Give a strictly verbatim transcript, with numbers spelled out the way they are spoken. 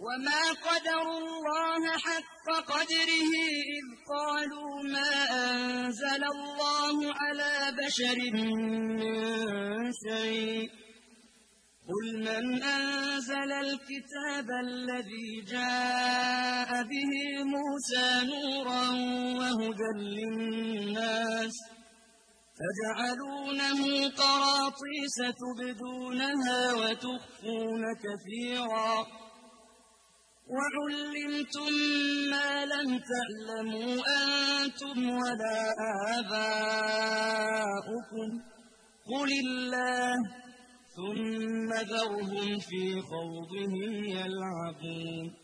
وما قدروا الله حق قدره إذ قالوا ما أنزل الله على بشر من شيء قل من أنزل الكتاب الذي جاء به موسى نورا وهدى للناس تجعلونه قراطيس تبدونها وتخفون كثيرا وعلمتم ما لم تعلموا أنتم ولا آباؤكم قل الله ثم ذرهم في خوضهم يلعبون